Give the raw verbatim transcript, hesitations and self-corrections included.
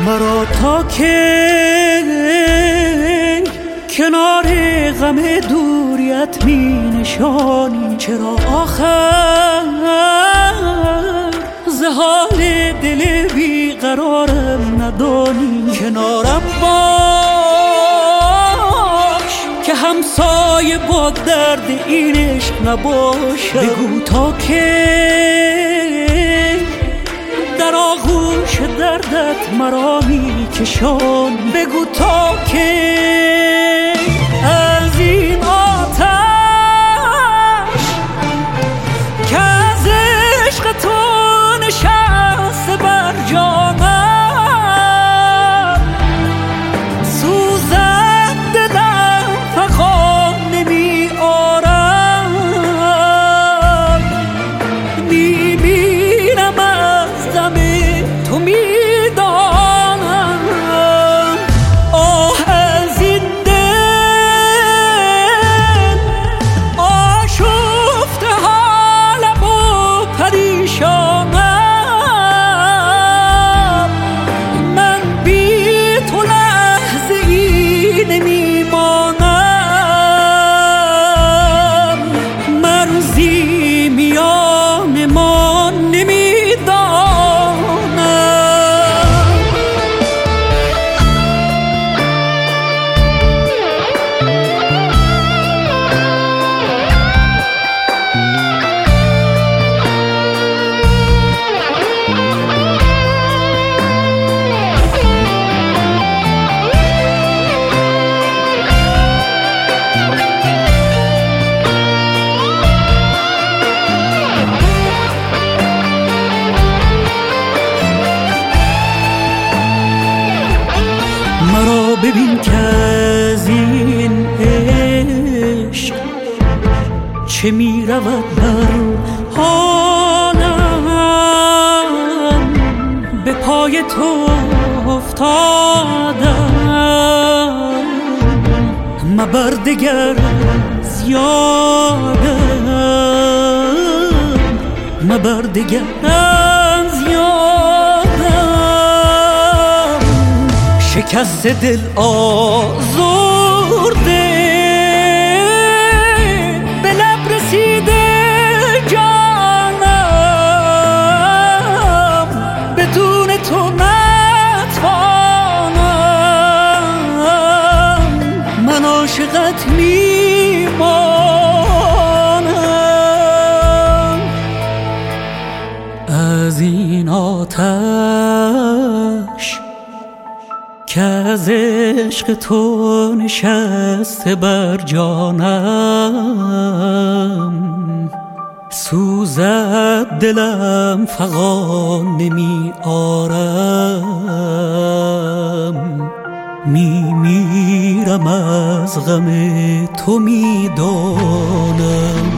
مرا تا که کنار غم دوریت می نشانی، چرا آخر ز حال دل بی قرارم ندانی؟ کنارم باش که همسایه با درد این عشق نباشم. بگو تا که در آغوش دردت مرا می کشان. بگو تا که از این آتش که از عشق تو نشسته بر جانم، سوزد دلم فغان نمی آرم. می میرم از غم تو می دانم. آه از این دل آشفته حالم و پریشانم. من بی تو لحظه ای نمی مانم. مرزی میان ما نمی مرا ببین که از این عشق چه می رود بر حالم. به پای تو افتادم، مبر دگر از یادم، مبر دگر از یادم. شکست دل آزرده به لب رسیده جانم، بدون تو نتوانم. من عاشقت میمانم. از این آتش که از عشق تو نشسته بر جانم، سوزد دلم فغان نمی آرم. می میرم از غم تو می دانم.